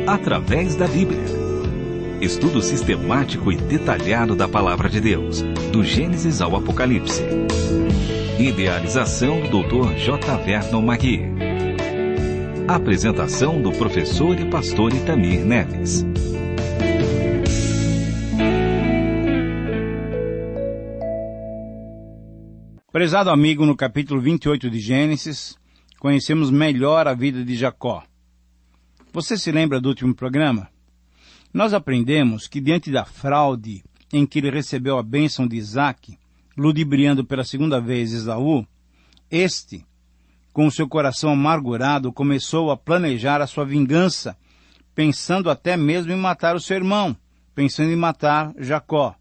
através da Bíblia. Estudo sistemático e detalhado da Palavra de Deus, do Gênesis ao Apocalipse. Idealização do Dr. J. Vernon Magui. Apresentação do professor e pastor Itamir Neves. Prezado amigo, no capítulo 28 de Gênesis, conhecemos melhor a vida de Jacó. Você se lembra do último programa? Nós aprendemos que diante da fraude em que ele recebeu a bênção de Isaac, ludibriando pela segunda vez Esaú, este, com o seu coração amargurado, começou a planejar a sua vingança, pensando até mesmo em matar o seu irmão, pensando em matar Jacó.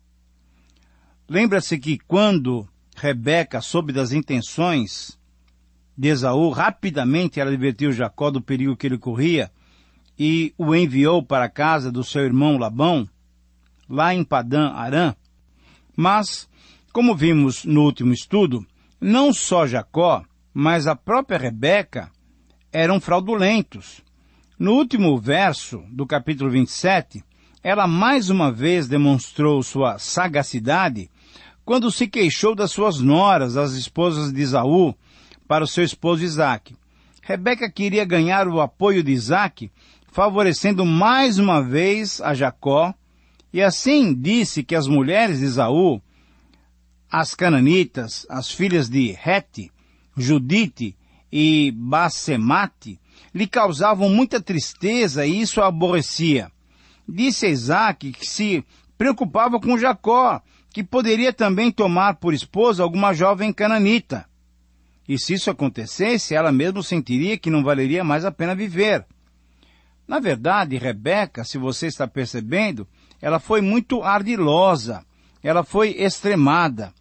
Lembra-se que quando Rebeca soube das intenções de Esaú, rapidamente ela advertiu Jacó do perigo que ele corria e o enviou para a casa do seu irmão Labão, lá em Padã Arã. Mas, como vimos no último estudo, não só Jacó, mas a própria Rebeca eram fraudulentos. No último verso do capítulo 27, ela mais uma vez demonstrou sua sagacidade quando se queixou das suas noras, as esposas de Esaú, para o seu esposo Isaque. Rebeca queria ganhar o apoio de Isaque, favorecendo mais uma vez a Jacó, e assim disse que as mulheres de Esaú, as cananitas, as filhas de Hete, Judite e Basemate, lhe causavam muita tristeza e isso a aborrecia. Disse a Isaque que se preocupava com Jacó, que poderia também tomar por esposa alguma jovem cananita. E se isso acontecesse, ela mesma sentiria que não valeria mais a pena viver. Na verdade, Rebeca, se você está percebendo, ela foi muito ardilosa, ela foi extremada.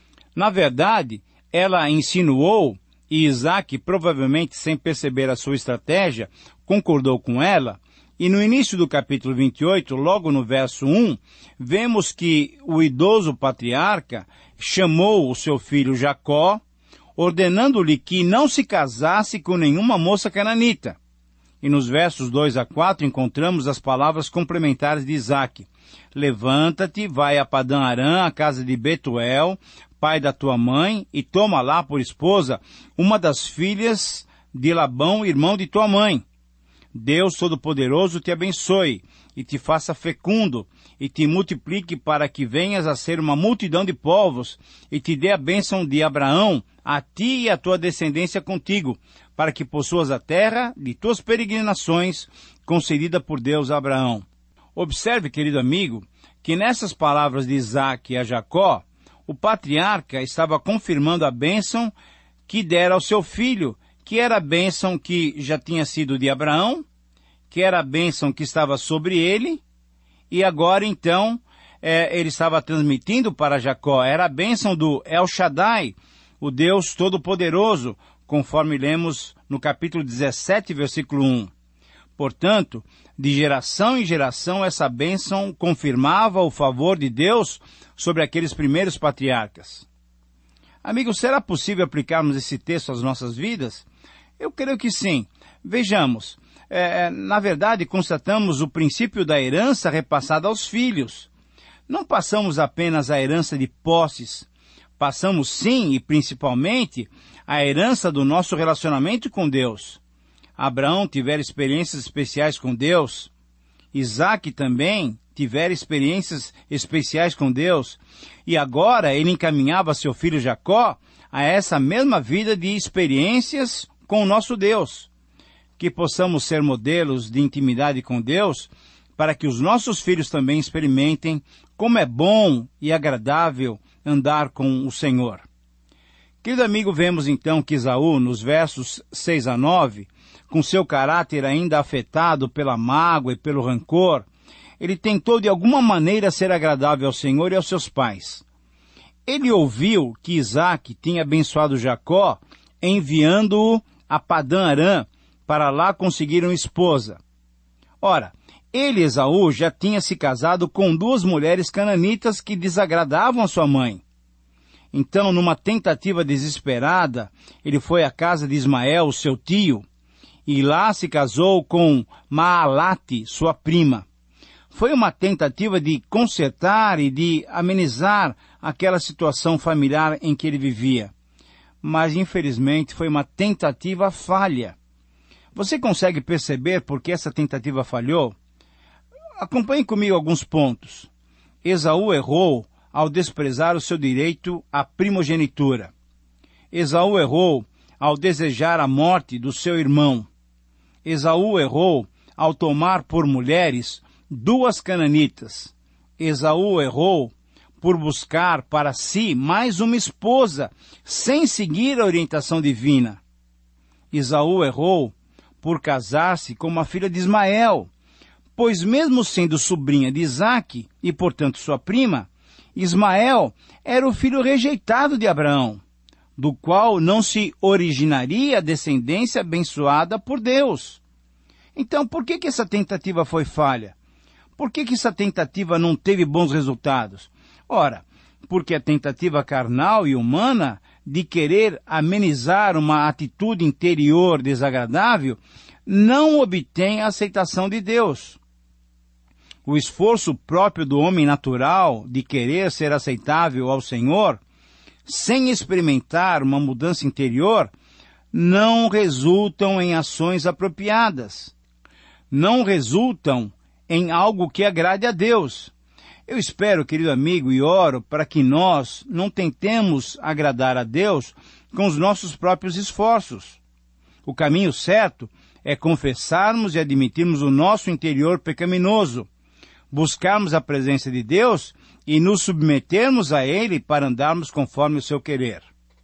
Na verdade, ela insinuou, e Isaque, provavelmente sem perceber a sua estratégia, concordou com ela. E no início do capítulo 28, logo no verso 1, vemos que o idoso patriarca chamou o seu filho Jacó, ordenando-lhe que não se casasse com nenhuma moça cananita. E nos versos 2 a 4 encontramos as palavras complementares de Isaque. Levanta-te, vai a Padã Arã, a casa de Betuel, pai da tua mãe, e toma lá por esposa uma das filhas de Labão, irmão de tua mãe. Deus Todo-Poderoso te abençoe, e te faça fecundo, e te multiplique para que venhas a ser uma multidão de povos, e te dê a bênção de Abraão, a ti e a tua descendência contigo, para que possuas a terra de tuas peregrinações, concedida por Deus a Abraão. Observe, querido amigo, que nessas palavras de Isaque a Jacó, o patriarca estava confirmando a bênção que dera ao seu filho, que era a bênção que já tinha sido de Abraão, que era a bênção que estava sobre ele, e agora então ele estava transmitindo para Jacó, era a bênção do El Shaddai, o Deus Todo-Poderoso, conforme lemos no capítulo 17, versículo 1. Portanto, de geração em geração, essa bênção confirmava o favor de Deus sobre aqueles primeiros patriarcas. Amigos, será possível aplicarmos esse texto às nossas vidas? Eu creio que sim. Vejamos, na verdade, constatamos o princípio da herança repassada aos filhos. Não passamos apenas a herança de posses, passamos sim e principalmente a herança do nosso relacionamento com Deus. Abraão tivera experiências especiais com Deus, Isaque também tivera experiências especiais com Deus, e agora ele encaminhava seu filho Jacó a essa mesma vida de experiências com o nosso Deus. Que possamos ser modelos de intimidade com Deus, para que os nossos filhos também experimentem como é bom e agradável andar com o Senhor. Querido amigo, vemos então que Esaú, nos versos 6 a 9, com seu caráter ainda afetado pela mágoa e pelo rancor, ele tentou de alguma maneira ser agradável ao Senhor e aos seus pais. Ele ouviu que Isaque tinha abençoado Jacó, enviando-o a Padã Arã, para lá conseguir uma esposa. Ora, ele, Esaú, já tinha se casado com 2 mulheres cananitas que desagradavam a sua mãe. Então, numa tentativa desesperada, ele foi à casa de Ismael, seu tio, e lá se casou com Maalate, sua prima. Foi uma tentativa de consertar e de amenizar aquela situação familiar em que ele vivia. Mas, infelizmente, foi uma tentativa falha. Você consegue perceber por que essa tentativa falhou? Acompanhe comigo alguns pontos. Esaú errou ao desprezar o seu direito à primogenitura. Esaú errou ao desejar a morte do seu irmão. Esaú errou ao tomar por mulheres 2 cananitas. Esaú errou por buscar para si mais uma esposa, sem seguir a orientação divina. Esaú errou por casar-se com uma filha de Ismael, pois mesmo sendo sobrinha de Isaque e, portanto, sua prima, Ismael era o filho rejeitado de Abraão, do qual não se originaria a descendência abençoada por Deus. Então, por que essa tentativa foi falha? Por que essa tentativa não teve bons resultados? Ora, porque a tentativa carnal e humana de querer amenizar uma atitude interior desagradável não obtém a aceitação de Deus. O esforço próprio do homem natural de querer ser aceitável ao Senhor, sem experimentar uma mudança interior, não resultam em ações apropriadas. Não resultam em algo que agrade a Deus. Eu espero, querido amigo, e oro para que nós não tentemos agradar a Deus com os nossos próprios esforços. O caminho certo é confessarmos e admitirmos o nosso interior pecaminoso, buscarmos a presença de Deus e nos submetermos a Ele para andarmos conforme o seu querer.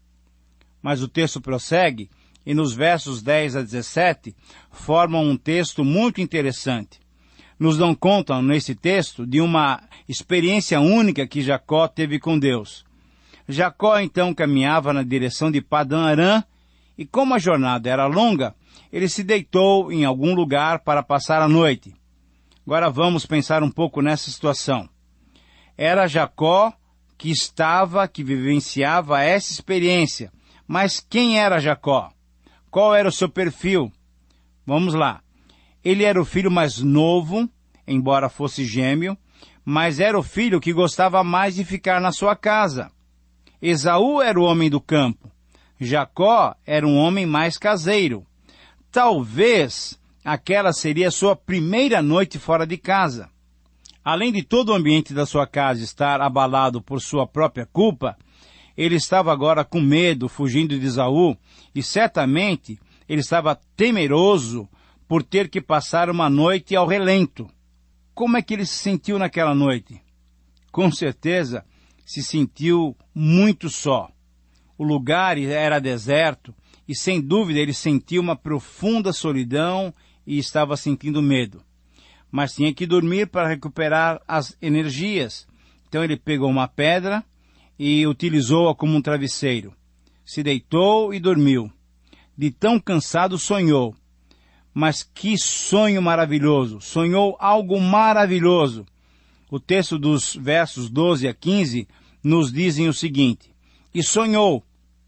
Mas o texto prossegue e nos versos 10 a 17 formam um texto muito interessante. Nos dão conta, nesse texto, de uma experiência única que Jacó teve com Deus. Jacó, então, caminhava na direção de Padã-Arã, e como a jornada era longa, ele se deitou em algum lugar para passar a noite. Agora vamos pensar um pouco nessa situação. Era Jacó que vivenciava essa experiência. Mas quem era Jacó? Qual era o seu perfil? Vamos lá. Ele era o filho mais novo, embora fosse gêmeo, mas era o filho que gostava mais de ficar na sua casa. Esaú era o homem do campo. Jacó era um homem mais caseiro. Talvez aquela seria a sua primeira noite fora de casa. Além de todo o ambiente da sua casa estar abalado por sua própria culpa, ele estava agora com medo, fugindo de Esaú, e certamente ele estava temeroso por ter que passar uma noite ao relento. Como é que ele se sentiu naquela noite? Com certeza se sentiu muito só. O lugar era deserto e, sem dúvida, ele sentiu uma profunda solidão e estava sentindo medo. Mas tinha que dormir para recuperar as energias. Então ele pegou uma pedra e utilizou-a como um travesseiro. Se deitou e dormiu. De tão cansado sonhou. Mas que sonho maravilhoso! Sonhou algo maravilhoso. O texto dos versos 12 a 15 nos dizem o seguinte: E sonhou,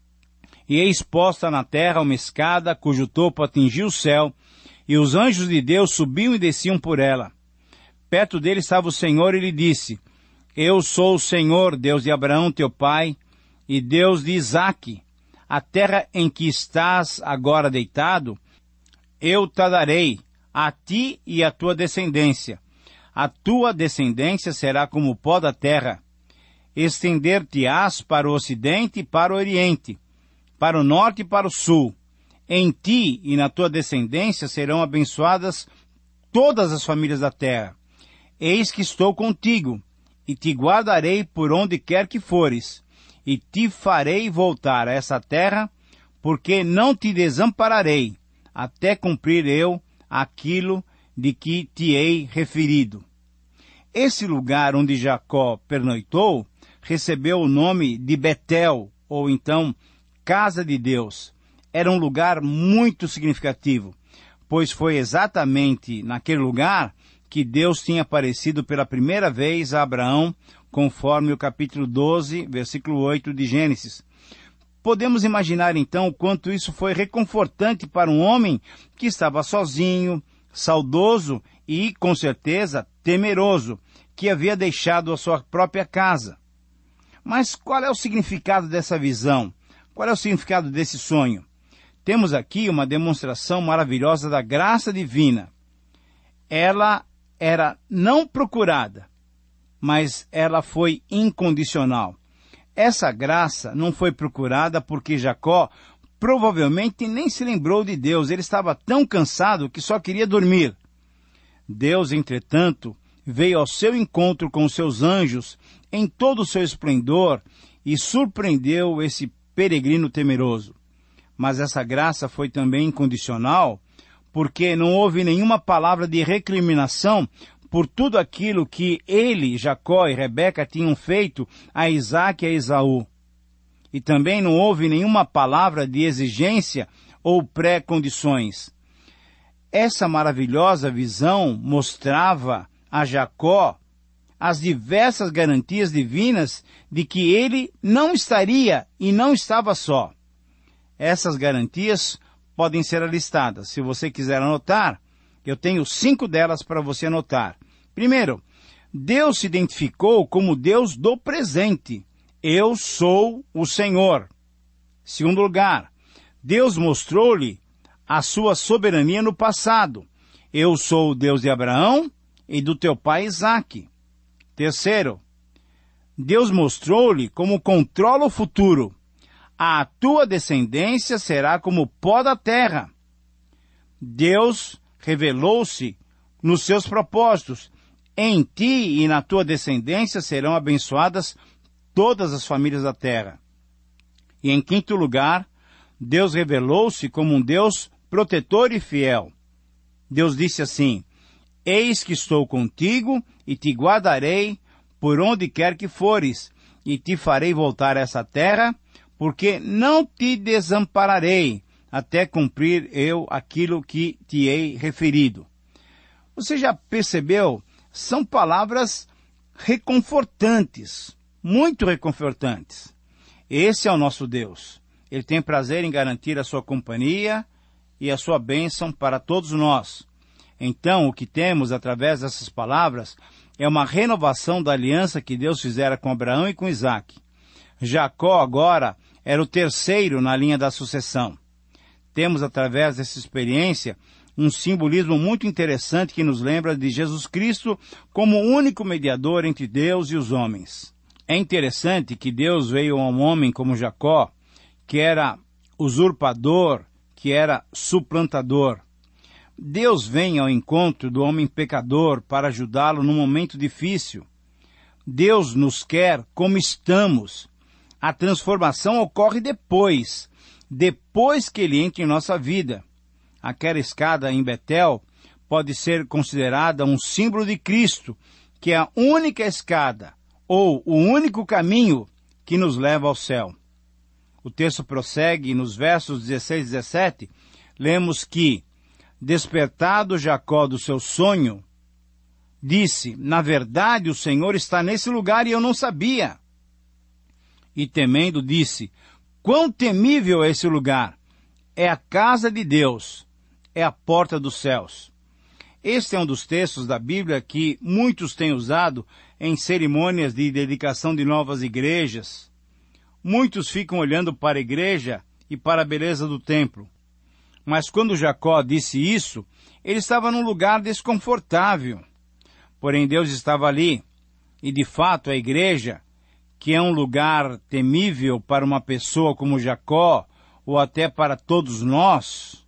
e eis posta na terra uma escada cujo topo atingia o céu, e os anjos de Deus subiam e desciam por ela. Perto dele estava o Senhor e lhe disse: Eu sou o Senhor, Deus de Abraão teu pai, e Deus de Isaque. A terra em que estás agora deitado, eu te darei, a ti e à tua descendência. A tua descendência será como o pó da terra. Estender-te-ás para o ocidente e para o oriente, para o norte e para o sul. Em ti e na tua descendência serão abençoadas todas as famílias da terra. Eis que estou contigo, e te guardarei por onde quer que fores, e te farei voltar a essa terra, porque não te desampararei, até cumprir eu aquilo de que te hei referido. Esse lugar onde Jacó pernoitou recebeu o nome de Betel, ou então Casa de Deus. Era um lugar muito significativo, pois foi exatamente naquele lugar que Deus tinha aparecido pela primeira vez a Abraão, conforme o capítulo 12, versículo 8 de Gênesis. Podemos imaginar então o quanto isso foi reconfortante para um homem que estava sozinho, saudoso e, com certeza, temeroso, que havia deixado a sua própria casa. Mas qual é o significado dessa visão? Qual é o significado desse sonho? Temos aqui uma demonstração maravilhosa da graça divina. Ela era não procurada, mas ela foi incondicional. Essa graça não foi procurada porque Jacó provavelmente nem se lembrou de Deus. Ele estava tão cansado que só queria dormir. Deus, entretanto, veio ao seu encontro com os seus anjos em todo o seu esplendor e surpreendeu esse peregrino temeroso. Mas essa graça foi também incondicional, porque não houve nenhuma palavra de recriminação por tudo aquilo que ele, Jacó e Rebeca tinham feito a Isaque e a Esaú. E também não houve nenhuma palavra de exigência ou pré-condições. Essa maravilhosa visão mostrava a Jacó as diversas garantias divinas de que ele não estaria e não estava só. Essas garantias podem ser alistadas. Se você quiser anotar, eu tenho 5 delas para você anotar. Primeiro, Deus se identificou como Deus do presente. Eu sou o Senhor. Segundo lugar, Deus mostrou-lhe a sua soberania no passado. Eu sou o Deus de Abraão e do teu pai Isaque. Terceiro, Deus mostrou-lhe como controla o futuro. A tua descendência será como o pó da terra. Deus revelou-se nos seus propósitos. Em ti e na tua descendência serão abençoadas todas as famílias da terra. E em quinto lugar, Deus revelou-se como um Deus protetor e fiel. Deus disse assim: eis que estou contigo e te guardarei por onde quer que fores, e te farei voltar a essa terra, porque não te desampararei, até cumprir eu aquilo que te hei referido. Você já percebeu? São palavras reconfortantes, muito reconfortantes. Esse é o nosso Deus. Ele tem prazer em garantir a sua companhia e a sua bênção para todos nós. Então, o que temos através dessas palavras é uma renovação da aliança que Deus fizera com Abraão e com Isaque. Jacó agora era o terceiro na linha da sucessão. Temos através dessa experiência um simbolismo muito interessante que nos lembra de Jesus Cristo como o único mediador entre Deus e os homens. É interessante que Deus veio a um homem como Jacó, que era usurpador, que era suplantador. Deus vem ao encontro do homem pecador para ajudá-lo num momento difícil. Deus nos quer como estamos. A transformação ocorre depois que ele entra em nossa vida. Aquela escada em Betel pode ser considerada um símbolo de Cristo, que é a única escada ou o único caminho que nos leva ao céu. O texto prossegue nos versos 16 e 17, lemos que, despertado Jacó do seu sonho, disse: na verdade o Senhor está nesse lugar e eu não sabia. E temendo disse: quão temível é esse lugar! É a casa de Deus, é a porta dos céus. Este é um dos textos da Bíblia que muitos têm usado em cerimônias de dedicação de novas igrejas. Muitos ficam olhando para a igreja e para a beleza do templo. Mas quando Jacó disse isso, ele estava num lugar desconfortável. Porém, Deus estava ali. E, de fato, a igreja, que é um lugar temível para uma pessoa como Jacó, ou até para todos nós,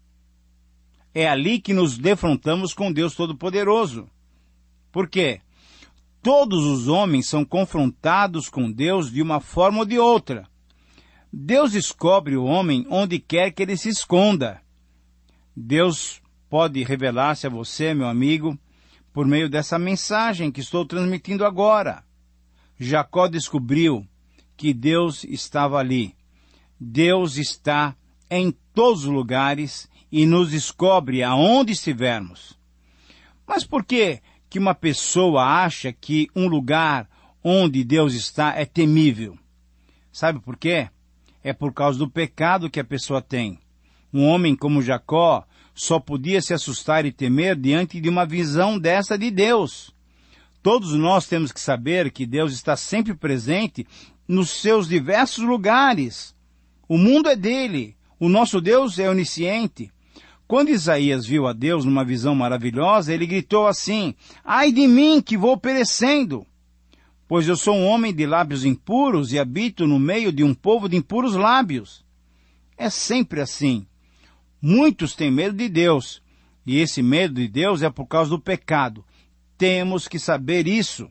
é ali que nos defrontamos com Deus Todo-Poderoso. Por quê? Todos os homens são confrontados com Deus de uma forma ou de outra. Deus descobre o homem onde quer que ele se esconda. Deus pode revelar-se a você, meu amigo, por meio dessa mensagem que estou transmitindo agora. Jacó descobriu que Deus estava ali. Deus está em todos os lugares e nos descobre aonde estivermos. Mas por que uma pessoa acha que um lugar onde Deus está é temível? Sabe por quê? é por causa do pecado que a pessoa tem. Um homem como Jacó só podia se assustar e temer diante de uma visão dessa de Deus. Todos nós temos que saber que Deus está sempre presente nos seus diversos lugares. O mundo é dele. O nosso Deus é onisciente. Quando Isaías viu a Deus numa visão maravilhosa, ele gritou assim: ai de mim que vou perecendo, pois eu sou um homem de lábios impuros e habito no meio de um povo de impuros lábios. É sempre assim. Muitos têm medo de Deus, e esse medo de Deus é por causa do pecado. Temos que saber isso.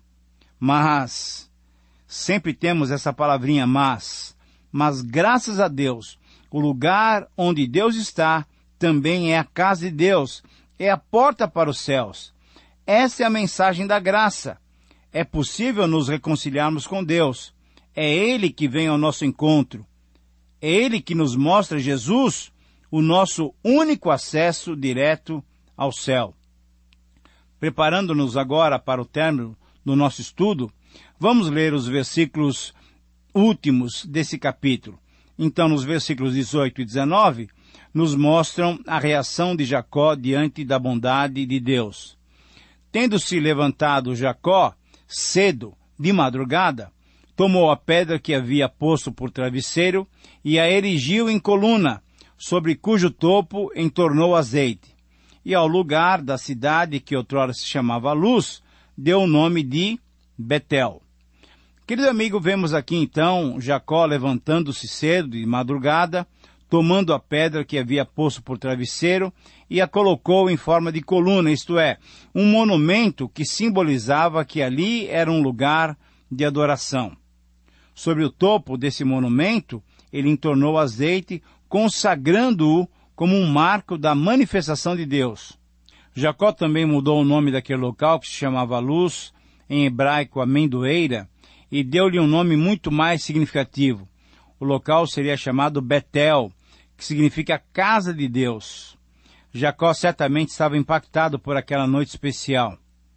Mas, sempre temos essa palavrinha mas graças a Deus, o lugar onde Deus está também é a casa de Deus, é a porta para os céus. Essa é a mensagem da graça. É possível nos reconciliarmos com Deus. É Ele que vem ao nosso encontro. É Ele que nos mostra Jesus, o nosso único acesso direto ao céu. Preparando-nos agora para o término do nosso estudo, vamos ler os versículos últimos desse capítulo. Então, nos versículos 18 e 19, nos mostram a reação de Jacó diante da bondade de Deus. Tendo-se levantado Jacó, cedo, de madrugada, tomou a pedra que havia posto por travesseiro e a erigiu em coluna, sobre cujo topo entornou azeite. E ao lugar da cidade que outrora se chamava Luz, deu o nome de Betel. Querido amigo, vemos aqui então Jacó levantando-se cedo de madrugada, tomando a pedra que havia posto por travesseiro e a colocou em forma de coluna, isto é, um monumento que simbolizava que ali era um lugar de adoração. Sobre o topo desse monumento, ele entornou azeite, consagrando-o como um marco da manifestação de Deus. Jacó também mudou o nome daquele local, que se chamava Luz, em hebraico amendoeira, e deu-lhe um nome muito mais significativo. O local seria chamado Betel, que significa casa de Deus. Jacó certamente estava impactado por aquela noite especial.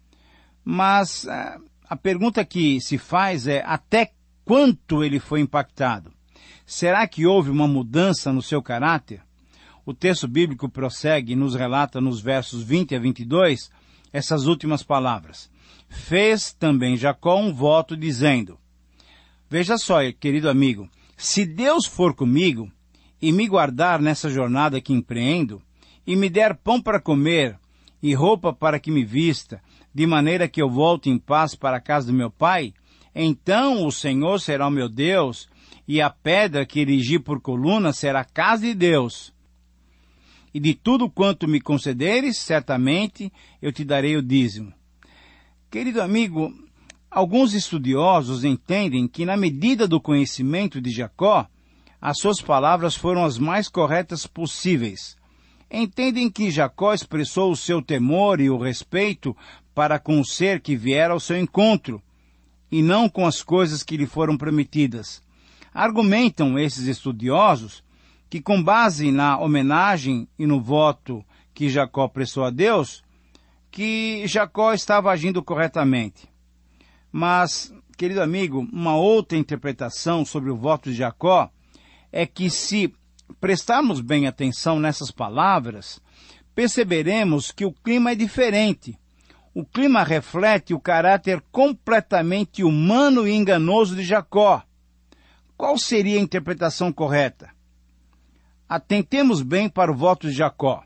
Mas a pergunta que se faz é: até quanto ele foi impactado? Será que houve uma mudança no seu caráter? O texto bíblico prossegue e nos relata nos versos 20 a 22 essas últimas palavras. Fez também Jacó um voto dizendo: veja só, querido amigo, se Deus for comigo e me guardar nessa jornada que empreendo, e me der pão para comer e roupa para que me vista, de maneira que eu volte em paz para a casa do meu pai, então o Senhor será o meu Deus, e a pedra que erigi por coluna será a casa de Deus. E de tudo quanto me concederes, certamente eu te darei o dízimo. Querido amigo, alguns estudiosos entendem que na medida do conhecimento de Jacó, as suas palavras foram as mais corretas possíveis. Entendem que Jacó expressou o seu temor e o respeito para com o ser que viera ao seu encontro, e não com as coisas que lhe foram prometidas. Argumentam esses estudiosos que, com base na homenagem e no voto que Jacó prestou a Deus, que Jacó estava agindo corretamente. Mas, querido amigo, uma outra interpretação sobre o voto de Jacó é que, se prestarmos bem atenção nessas palavras, perceberemos que o clima é diferente. O clima reflete o caráter completamente humano e enganoso de Jacó. Qual seria a interpretação correta? Atentemos bem para o voto de Jacó.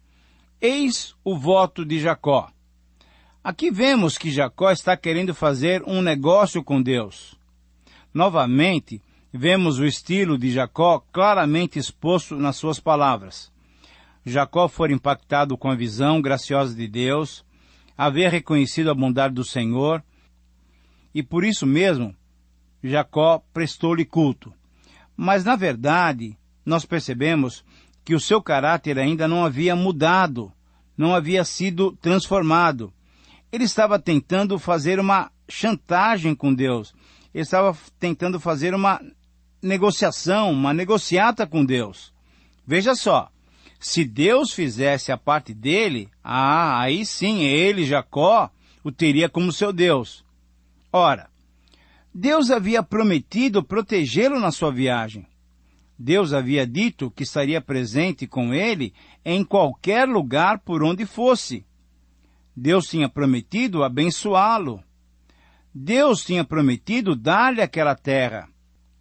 Eis o voto de Jacó. Aqui vemos que Jacó está querendo fazer um negócio com Deus. Novamente, vemos o estilo de Jacó claramente exposto nas suas palavras. Jacó foi impactado com a visão graciosa de Deus, haver reconhecido a bondade do Senhor, e por isso mesmo, Jacó prestou-lhe culto. Mas, na verdade, nós percebemos que o seu caráter ainda não havia mudado, não havia sido transformado. Ele estava tentando fazer uma chantagem com Deus. Ele estava tentando fazer uma negociação, uma negociata com Deus. Veja só, se Deus fizesse a parte dele, aí sim, ele, Jacó, o teria como seu Deus. Ora, Deus havia prometido protegê-lo na sua viagem. Deus havia dito que estaria presente com ele em qualquer lugar por onde fosse. Deus tinha prometido abençoá-lo. Deus tinha prometido dar-lhe aquela terra.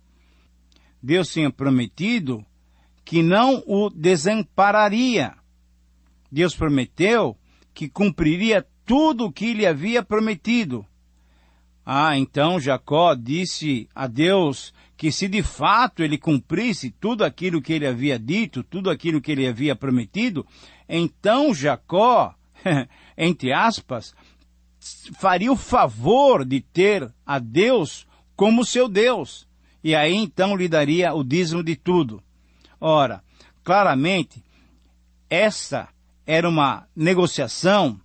Deus tinha prometido que não o desampararia. Deus prometeu que cumpriria tudo o que lhe havia prometido. Então Jacó disse a Deus que se de fato ele cumprisse tudo aquilo que ele havia dito, tudo aquilo que ele havia prometido, então Jacó, entre aspas, faria o favor de ter a Deus como seu Deus. E aí então lhe daria o dízimo de tudo. Ora, claramente, essa era uma negociação,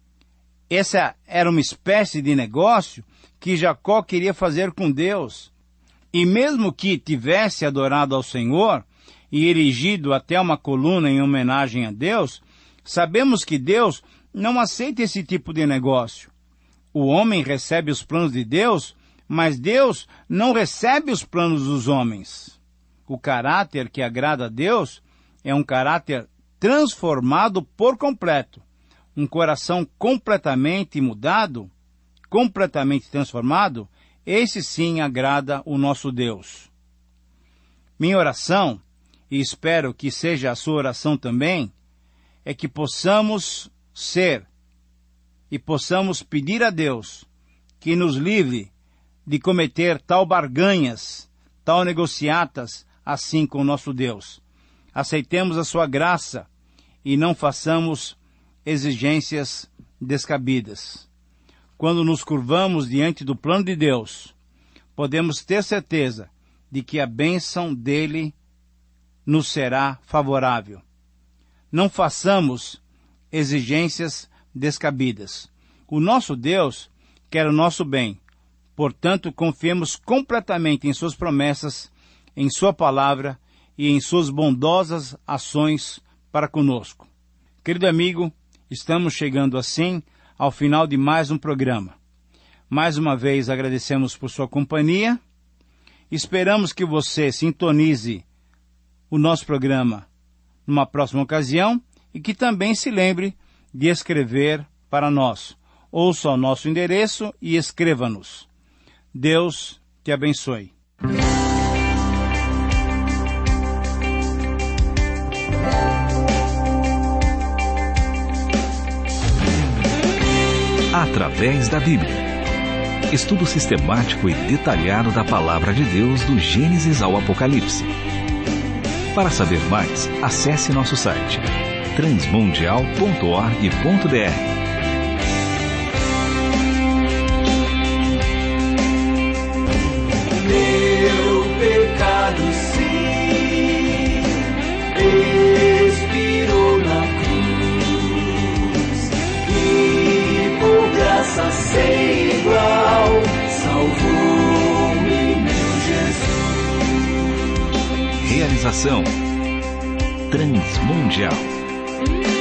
essa era uma espécie de negócio que Jacó queria fazer com Deus. E mesmo que tivesse adorado ao Senhor e erigido até uma coluna em homenagem a Deus, sabemos que Deus não aceita esse tipo de negócio. O homem recebe os planos de Deus, mas Deus não recebe os planos dos homens. O caráter que agrada a Deus é um caráter transformado por completo. Um coração completamente mudado, completamente transformado, esse sim agrada o nosso Deus. Minha oração, e espero que seja a sua oração também, é que possamos ser e possamos pedir a Deus que nos livre de cometer tal barganhas, tal negociatas assim com o nosso Deus. Aceitemos a sua graça e não façamos exigências descabidas. Quando nos curvamos diante do plano de Deus, podemos ter certeza de que a bênção dele nos será favorável. Não façamos exigências descabidas. O nosso Deus quer o nosso bem. Portanto, confiemos completamente em suas promessas, em sua palavra e em suas bondosas ações para conosco. Querido amigo, estamos chegando assim ao final de mais um programa. Mais uma vez agradecemos por sua companhia. Esperamos que você sintonize o nosso programa numa próxima ocasião e que também se lembre de escrever para nós. Ouça o nosso endereço e escreva-nos. Deus te abençoe. Através da Bíblia. Estudo sistemático e detalhado da Palavra de Deus do Gênesis ao Apocalipse. Para saber mais, acesse nosso site transmundial.org.br. Sem igual, salvou-me meu Jesus. Realização Transmundial.